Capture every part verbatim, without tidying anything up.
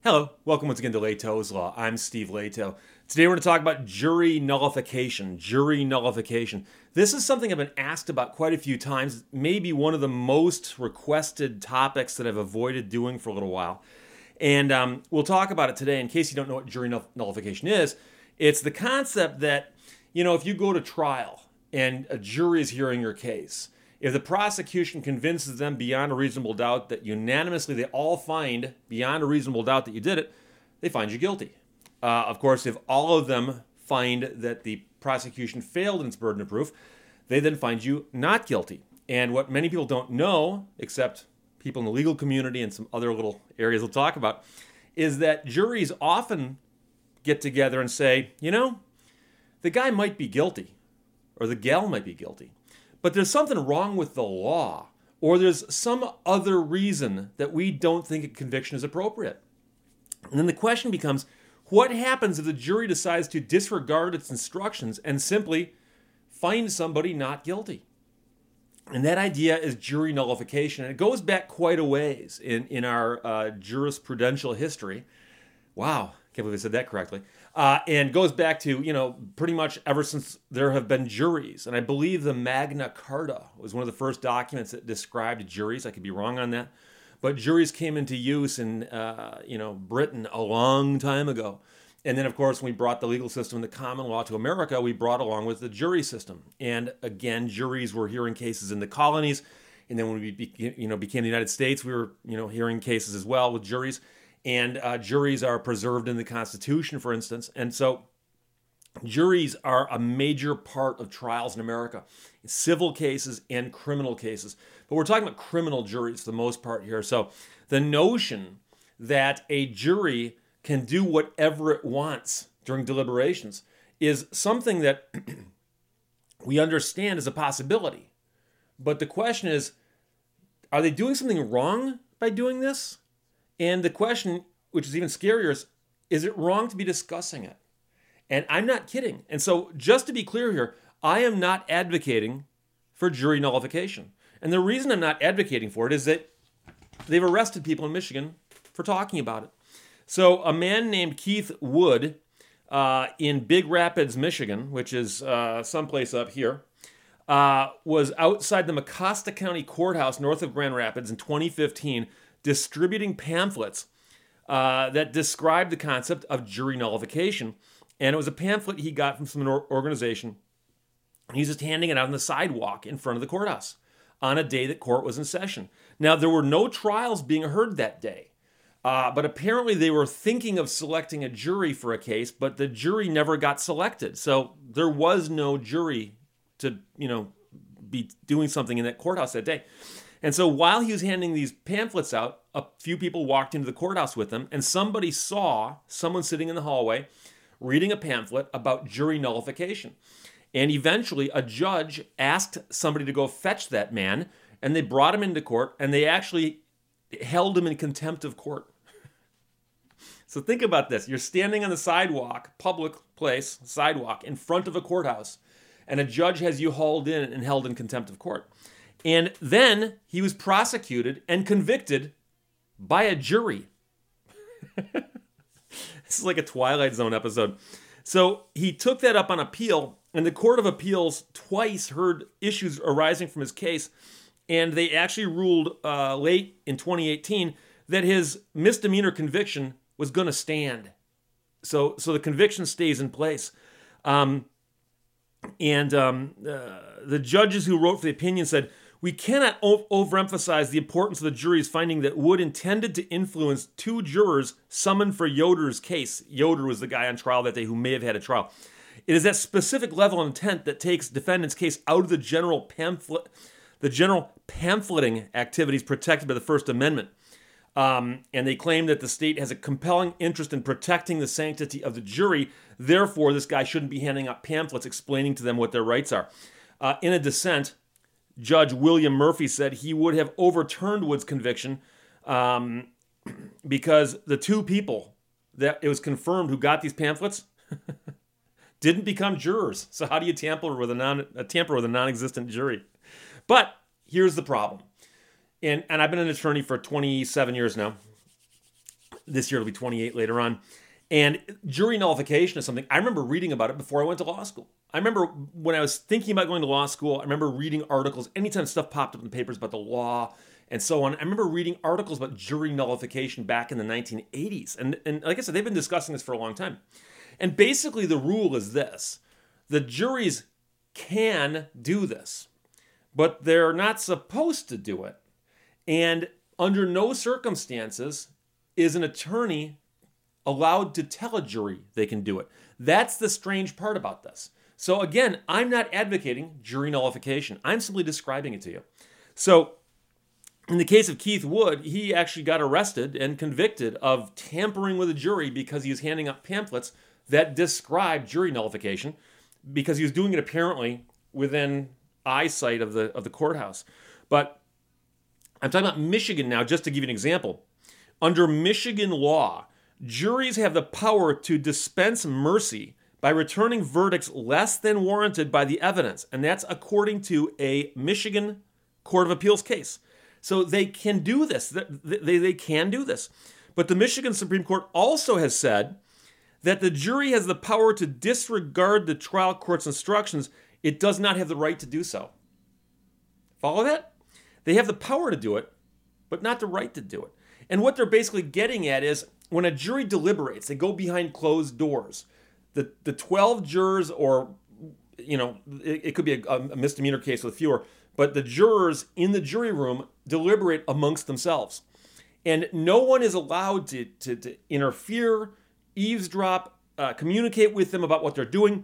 Hello, welcome once again to Lehto's Law. I'm Steve Lehto. Today we're going to talk about jury nullification. Jury nullification. This is something I've been asked about quite a few times. Maybe one of the most requested topics that I've avoided doing for a little while. And um, we'll talk about it today. In case you don't know what jury nullification is, it's the concept that, you know, if you go to trial and a jury is hearing your case, if the prosecution convinces them beyond a reasonable doubt that unanimously they all find beyond a reasonable doubt that you did it, they find you guilty. Uh, of course, if all of them find that the prosecution failed in its burden of proof, they then find you not guilty. And what many people don't know, except people in the legal community and some other little areas we'll talk about, is that juries often get together and say, you know, the guy might be guilty, or the gal might be guilty, but there's something wrong with the law, or there's some other reason that we don't think a conviction is appropriate. And then the question becomes, what happens if the jury decides to disregard its instructions and simply find somebody not guilty? And that idea is jury nullification. And it goes back quite a ways in, in our uh, jurisprudential history. Wow, can't believe I said that correctly. Uh, and goes back to, you know, pretty much ever since there have been juries. And I believe the Magna Carta was one of the first documents that described juries. I could be wrong on that. But juries came into use in, uh, you know, Britain a long time ago. And then, of course, when we brought the legal system and the common law to America, we brought along with the jury system. And again, juries were hearing cases in the colonies. And then when we, be, you know, became the United States, we were, you know, hearing cases as well with juries. And uh, juries are preserved in the Constitution, for instance. And so juries are a major part of trials in America, civil cases and criminal cases. But we're talking about criminal juries for the most part here. So the notion that a jury can do whatever it wants during deliberations is something that we understand as a possibility. But the question is, are they doing something wrong by doing this? And the question, which is even scarier, is, is it wrong to be discussing it? And I'm not kidding. And so just to be clear here, I am not advocating for jury nullification. And the reason I'm not advocating for it is that they've arrested people in Michigan for talking about it. So a man named Keith Wood uh, in Big Rapids, Michigan, which is uh, someplace up here, uh, was outside the Mecosta County Courthouse north of Grand Rapids in twenty fifteen distributing pamphlets uh, that described the concept of jury nullification. And it was a pamphlet he got from some organization. He's just handing it out on the sidewalk in front of the courthouse on a day that court was in session. Now, there were no trials being heard that day, uh, but apparently they were thinking of selecting a jury for a case, but the jury never got selected. So there was no jury to, you know, be doing something in that courthouse that day. And so while he was handing these pamphlets out, a few people walked into the courthouse with him, and somebody saw someone sitting in the hallway reading a pamphlet about jury nullification. And eventually a judge asked somebody to go fetch that man, and they brought him into court, and they actually held him in contempt of court. So think about this. You're standing on the sidewalk, public place, sidewalk, in front of a courthouse, and a judge has you hauled in and held in contempt of court. And then he was prosecuted and convicted by a jury. This is like a Twilight Zone episode. So he took that up on appeal, and the Court of Appeals twice heard issues arising from his case, and they actually ruled uh, late in twenty eighteen that his misdemeanor conviction was going to stand. So, so the conviction stays in place. Um, and um, uh, the judges who wrote for the opinion said, "We cannot o- overemphasize the importance of the jury's finding that Wood intended to influence two jurors summoned for Yoder's case." Yoder was the guy on trial that day who may have had a trial. "It is that specific level of intent that takes defendant's case out of the general pamphlet, the general pamphleting activities protected by the First Amendment." Um, and they claim that the state has a compelling interest in protecting the sanctity of the jury. Therefore, this guy shouldn't be handing out pamphlets explaining to them what their rights are. Uh, in a dissent, Judge William Murphy said he would have overturned Wood's conviction um, because the two people that it was confirmed who got these pamphlets didn't become jurors. So how do you tamper with a non a tamper with a non-existent jury? But here's the problem, and and I've been an attorney for twenty-seven years now, This year it'll be twenty-eight later on. And jury nullification is something, I remember reading about it before I went to law school. I remember when I was thinking about going to law school, I remember reading articles, anytime stuff popped up in the papers about the law and so on. I remember reading articles about jury nullification back in the nineteen eighties. And, and like I said, they've been discussing this for a long time. And basically the rule is this: the juries can do this, but they're not supposed to do it. And under no circumstances is an attorney allowed to tell a jury they can do it. That's the strange part about this. So again, I'm not advocating jury nullification. I'm simply describing it to you. So in the case of Keith Wood, he actually got arrested and convicted of tampering with a jury because he was handing out pamphlets that described jury nullification, because he was doing it apparently within eyesight of the of the courthouse. But I'm talking about Michigan now, just to give you an example. Under Michigan law, juries have the power to dispense mercy by returning verdicts less than warranted by the evidence. And that's according to a Michigan Court of Appeals case. So they can do this. They, they, they can do this. But the Michigan Supreme Court also has said that the jury has the power to disregard the trial court's instructions. It does not have the right to do so. Follow that? They have the power to do it, but not the right to do it. And what they're basically getting at is, when a jury deliberates, they go behind closed doors. The the twelve jurors, or, you know, it, it could be a, a misdemeanor case with fewer, but the jurors in the jury room deliberate amongst themselves. And no one is allowed to, to, to interfere, eavesdrop, uh, communicate with them about what they're doing.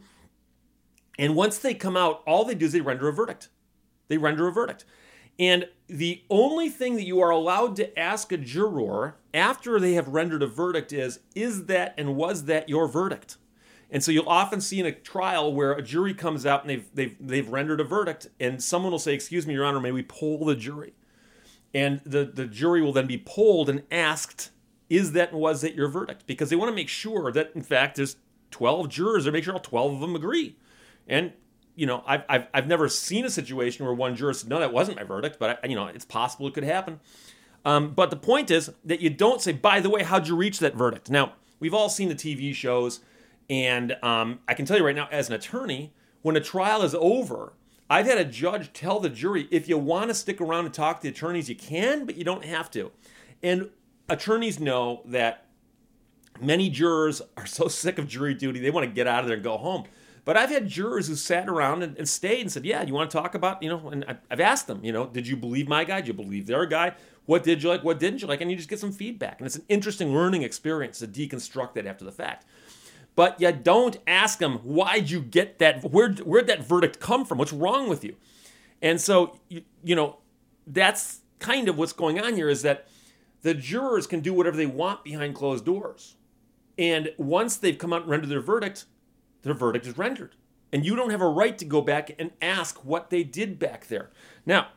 And once they come out, all they do is they render a verdict. They render a verdict. And the only thing that you are allowed to ask a juror after they have rendered a verdict is, is that and was that your verdict? And so you'll often see in a trial where a jury comes out and they've they've they've rendered a verdict, and someone will say, "Excuse me, Your Honor, may we poll the jury?" And the, the jury will then be polled and asked, is that and was that your verdict? Because they want to make sure that, in fact, there's twelve jurors, or make sure all twelve of them agree. And you know, I've, I've I've never seen a situation where one juror said, no, that wasn't my verdict, but, I, you know, it's possible it could happen. Um, but the point is that you don't say, by the way, how'd you reach that verdict? Now, we've all seen the T V shows, and um, I can tell you right now, as an attorney, when a trial is over, I've had a judge tell the jury, if you want to stick around and talk to the attorneys, you can, but you don't have to. And attorneys know that many jurors are so sick of jury duty, they want to get out of there and go home. But I've had jurors who sat around and, and stayed and said, yeah, you want to talk about, you know, and I, I've asked them, you know, did you believe my guy? Did you believe their guy? What did you like? What didn't you like? And you just get some feedback. And it's an interesting learning experience to deconstruct that after the fact. But you don't ask them, why'd you get that? Where, where'd that verdict come from? What's wrong with you? And so, you, you know, that's kind of what's going on here, is that the jurors can do whatever they want behind closed doors. And once they've come out and rendered their verdict, their verdict is rendered. And you don't have a right to go back and ask what they did back there. Now,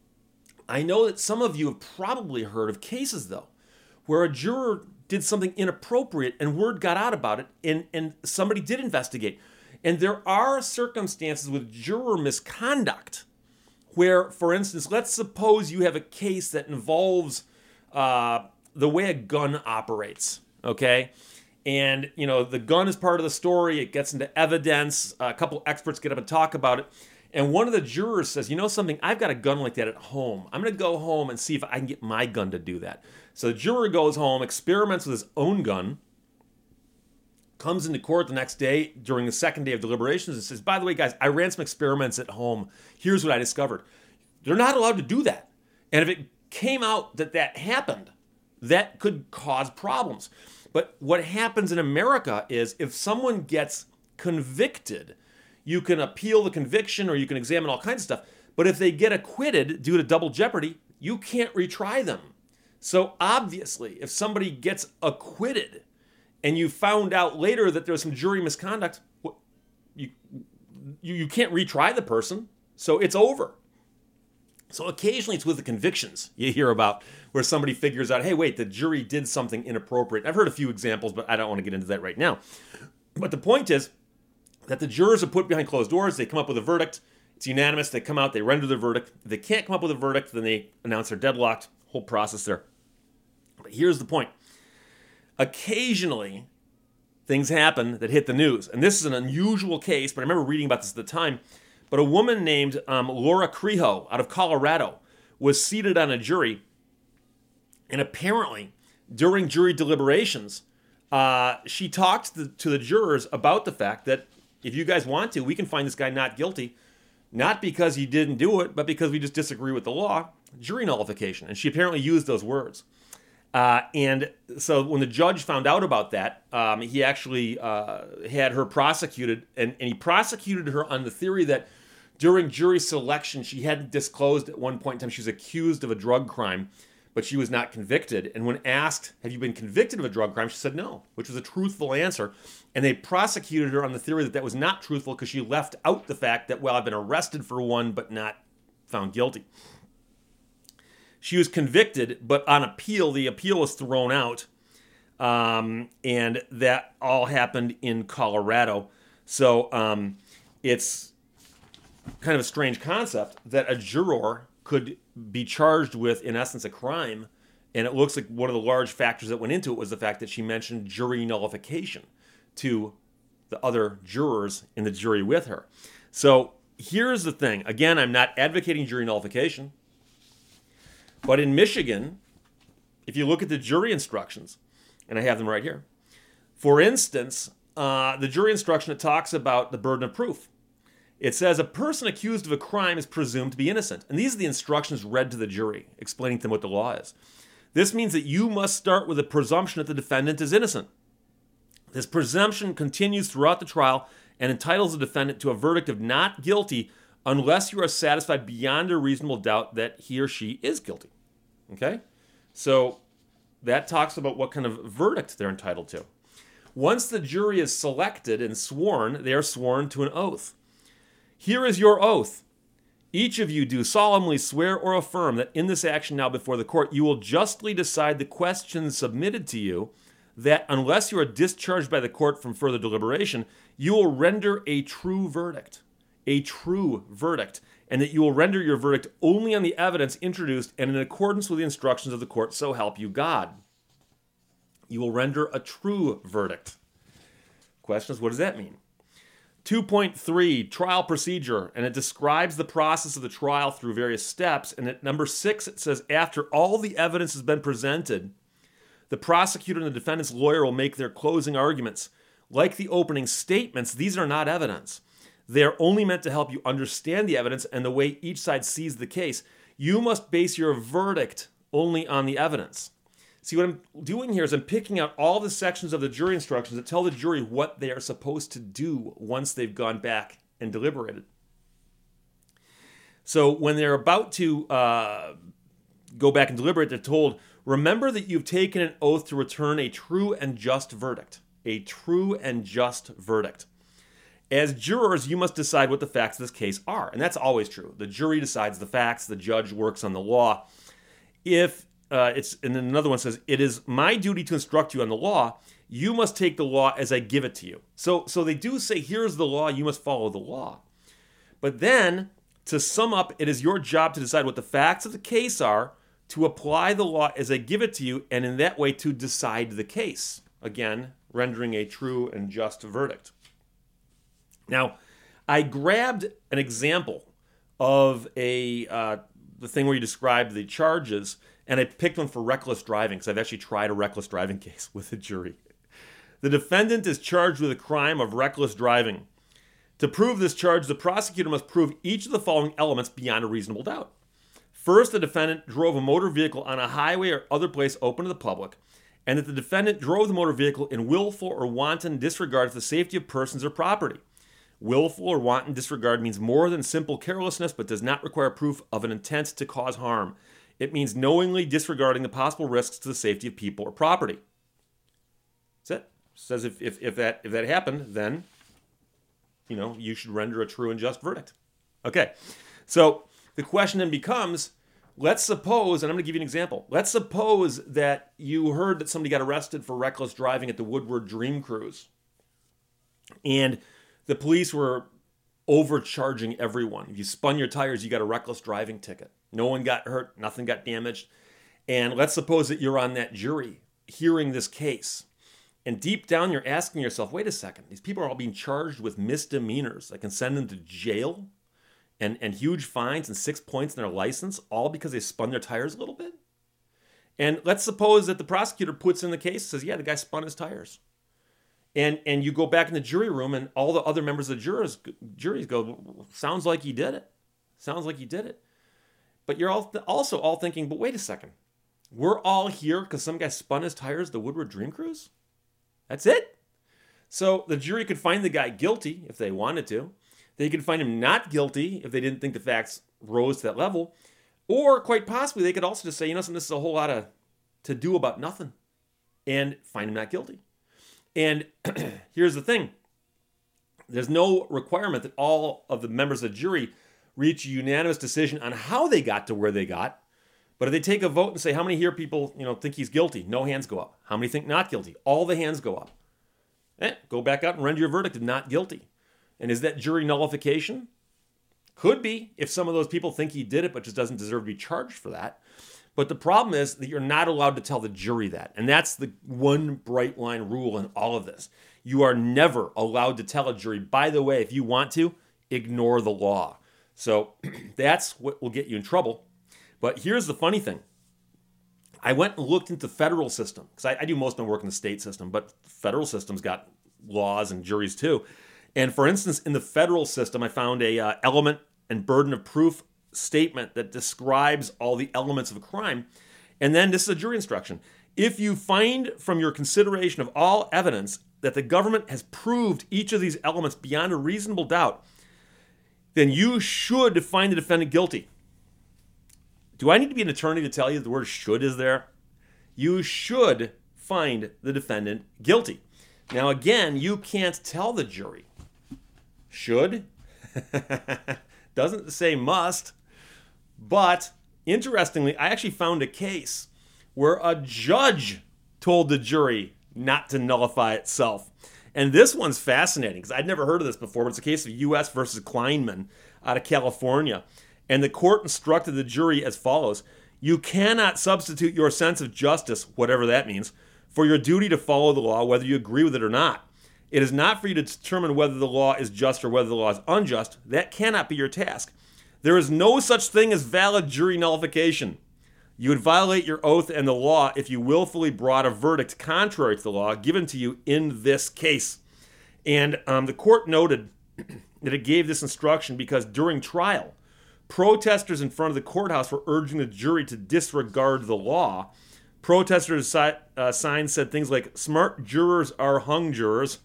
I know that some of you have probably heard of cases, though, where a juror did something inappropriate and word got out about it, and, and somebody did investigate. And there are circumstances with juror misconduct where, for instance, let's suppose you have a case that involves uh, the way a gun operates, okay? And, you know, the gun is part of the story. It gets into evidence. A couple experts get up and talk about it. And one of the jurors says, you know something, I've got a gun like that at home. I'm going to go home and see if I can get my gun to do that. So the juror goes home, experiments with his own gun, comes into court the next day during the second day of deliberations and says, by the way, guys, I ran some experiments at home. Here's what I discovered. They're not allowed to do that. And if it came out that that happened, that could cause problems. But what happens in America is, if someone gets convicted, you can appeal the conviction or you can examine all kinds of stuff. But if they get acquitted due to double jeopardy, you can't retry them. So obviously, if somebody gets acquitted and you found out later that there was some jury misconduct, you, you, you can't retry the person. So it's over. So occasionally it's with the convictions you hear about, where somebody figures out, hey, wait, the jury did something inappropriate. I've heard a few examples, but I don't want to get into that right now. But the point is that the jurors are put behind closed doors. They come up with a verdict. It's unanimous. They come out. They render their verdict. If they can't come up with a verdict, then they announce they're deadlocked. Whole process there. But here's the point. Occasionally, things happen that hit the news. And this is an unusual case, but I remember reading about this at the time. But a woman named um, Laura Creho out of Colorado was seated on a jury. And apparently, during jury deliberations, uh, she talked to the, to the jurors about the fact that if you guys want to, we can find this guy not guilty. Not because he didn't do it, but because we just disagree with the law. Jury nullification. And she apparently used those words. Uh, and so when the judge found out about that, um, he actually uh, had her prosecuted, and, and he prosecuted her on the theory that during jury selection, she hadn't disclosed at one point in time she was accused of a drug crime, but she was not convicted. And when asked, have you been convicted of a drug crime, she said no, which was a truthful answer. And they prosecuted her on the theory that that was not truthful because she left out the fact that, well, I've been arrested for one, but not found guilty. She was convicted, but on appeal, the appeal was thrown out. Um, and that all happened in Colorado. So um, it's kind of a strange concept that a juror could be charged with, in essence, a crime. And it looks like one of the large factors that went into it was the fact that she mentioned jury nullification to the other jurors in the jury with her. So here's the thing. Again, I'm not advocating jury nullification. But in Michigan, if you look at the jury instructions, and I have them right here, for instance, uh, the jury instruction, it talks about the burden of proof. It says a person accused of a crime is presumed to be innocent. And these are the instructions read to the jury, explaining to them what the law is. This means that you must start with a presumption that the defendant is innocent. This presumption continues throughout the trial and entitles the defendant to a verdict of not guilty unless you are satisfied beyond a reasonable doubt that he or she is guilty. Okay? So that talks about what kind of verdict they're entitled to. Once the jury is selected and sworn, they are sworn to an oath. Here is your oath. Each of you do solemnly swear or affirm that in this action now before the court, you will justly decide the questions submitted to you, that unless you are discharged by the court from further deliberation, you will render a true verdict. A true verdict, and that you will render your verdict only on the evidence introduced and in accordance with the instructions of the court, so help you God. You will render a true verdict. Question is, what does that mean? two point three, trial procedure, and it describes the process of the trial through various steps, and at number six, it says, after all the evidence has been presented, the prosecutor and the defendant's lawyer will make their closing arguments. Like the opening statements, these are not evidence. They are only meant to help you understand the evidence and the way each side sees the case. You must base your verdict only on the evidence. See, what I'm doing here is I'm picking out all the sections of the jury instructions that tell the jury what they are supposed to do once they've gone back and deliberated. So when they're about to uh, go back and deliberate, they're told, remember that you've taken an oath to return a true and just verdict. A true and just verdict. As jurors, you must decide what the facts of this case are. And that's always true. The jury decides the facts. The judge works on the law. If uh, it's, and then another one says, it is my duty to instruct you on the law. You must take the law as I give it to you. So, so they do say, here's the law. You must follow the law. But then, to sum up, it is your job to decide what the facts of the case are, to apply the law as I give it to you, and in that way to decide the case. Again, rendering a true and just verdict. Now, I grabbed an example of a uh, the thing where you described the charges, and I picked one for reckless driving, because I've actually tried a reckless driving case with a jury. The defendant is charged with a crime of reckless driving. To prove this charge, the prosecutor must prove each of the following elements beyond a reasonable doubt. First, the defendant drove a motor vehicle on a highway or other place open to the public, and that the defendant drove the motor vehicle in willful or wanton disregard for the safety of persons or property. Willful or wanton disregard means more than simple carelessness, but does not require proof of an intent to cause harm. It means knowingly disregarding the possible risks to the safety of people or property. That's it. It says if, if, if that if that happened, then you know you should render a true and just verdict. Okay, so the question then becomes, let's suppose, and I'm going to give you an example. Let's suppose that you heard that somebody got arrested for reckless driving at the Woodward Dream Cruise, and the police were overcharging everyone. If you spun your tires, you got a reckless driving ticket. No one got hurt. Nothing got damaged. And let's suppose that you're on that jury hearing this case. And deep down, you're asking yourself, wait a second, these people are all being charged with misdemeanors that can send them to jail and, and huge fines and six points in their license, all because they spun their tires a little bit? And let's suppose that the prosecutor puts in the case and says, yeah, the guy spun his tires. And and you go back in the jury room and all the other members of the jurors, juries go, sounds like he did it. Sounds like he did it. But you're all also all thinking, but wait a second. We're all here because some guy spun his tires at the Woodward Dream Cruise? That's it? So the jury could find the guy guilty if they wanted to. They could find him not guilty if they didn't think the facts rose to that level. Or quite possibly, they could also just say, you know, this is a whole lot of to do about nothing and find him not guilty. And here's the thing. There's no requirement that all of the members of the jury reach a unanimous decision on how they got to where they got. But if they take a vote and say, how many here people, you know, think he's guilty? No hands go up. How many think not guilty? All the hands go up. Eh, go back out and render your verdict of not guilty. And is that jury nullification? Could be, if some of those people think he did it, but just doesn't deserve to be charged for that. But the problem is that you're not allowed to tell the jury that. And that's the one bright line rule in all of this. You are never allowed to tell a jury, by the way, if you want to, ignore the law. So that's what will get you in trouble. But here's the funny thing. I went and looked into the federal system, because I, I do most of my work in the state system, but the federal system's got laws and juries too. And for instance, in the federal system, I found a uh, element and burden of proof statement that describes all the elements of a crime. And then this is a jury instruction. If you find from your consideration of all evidence that the government has proved each of these elements beyond a reasonable doubt, then you should find the defendant guilty. Do I need to be an attorney to tell you the word should is there? You should find the defendant guilty. Now again, you can't tell the jury. Should? Doesn't say must. But interestingly, I actually found a case where a judge told the jury not to nullify itself. And this one's fascinating because I'd never heard of this before, but it's a case of U S versus Kleinman out of California. And the court instructed the jury as follows: you cannot substitute your sense of justice, whatever that means, for your duty to follow the law, whether you agree with it or not. It is not for you to determine whether the law is just or whether the law is unjust. That cannot be your task. There is no such thing as valid jury nullification. You would violate your oath and the law if you willfully brought a verdict contrary to the law given to you in this case. And um, the court noted that it gave this instruction because during trial, protesters in front of the courthouse were urging the jury to disregard the law. Protesters' si- uh, signs said things like, smart jurors are hung jurors,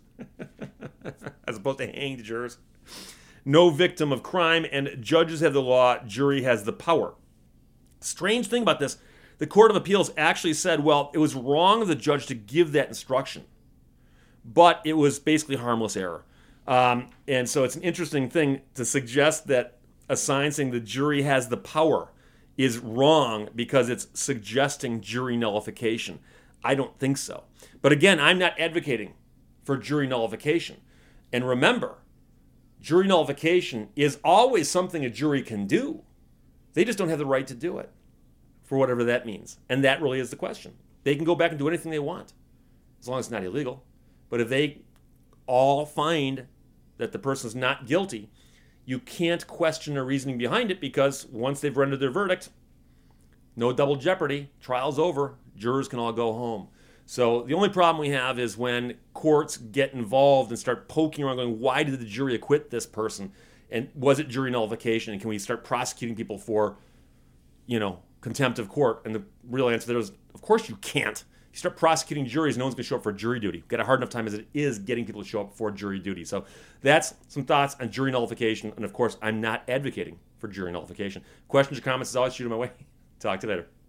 as opposed to hanged jurors. No victim of crime, and judges have the law, jury has the power. Strange thing about this, the Court of Appeals actually said, well, it was wrong of the judge to give that instruction, but it was basically harmless error. Um, and so it's an interesting thing to suggest that a sign saying the jury has the power is wrong because it's suggesting jury nullification. I don't think so. But again, I'm not advocating for jury nullification. And remember, jury nullification is always something a jury can do. They just don't have the right to do it, for whatever that means. And that really is the question. They can go back and do anything they want, as long as it's not illegal. But if they all find that the person is not guilty, you can't question their reasoning behind it, because once they've rendered their verdict, no double jeopardy, trial's over, jurors can all go home. So the only problem we have is when courts get involved and start poking around going, why did the jury acquit this person? And was it jury nullification? And can we start prosecuting people for, you know, contempt of court? And the real answer there is, of course you can't. You start prosecuting juries, no one's going to show up for jury duty. We've got a hard enough time as it is getting people to show up for jury duty. So that's some thoughts on jury nullification. And of course, I'm not advocating for jury nullification. Questions or comments, as always, shoot them my way. Talk to you later.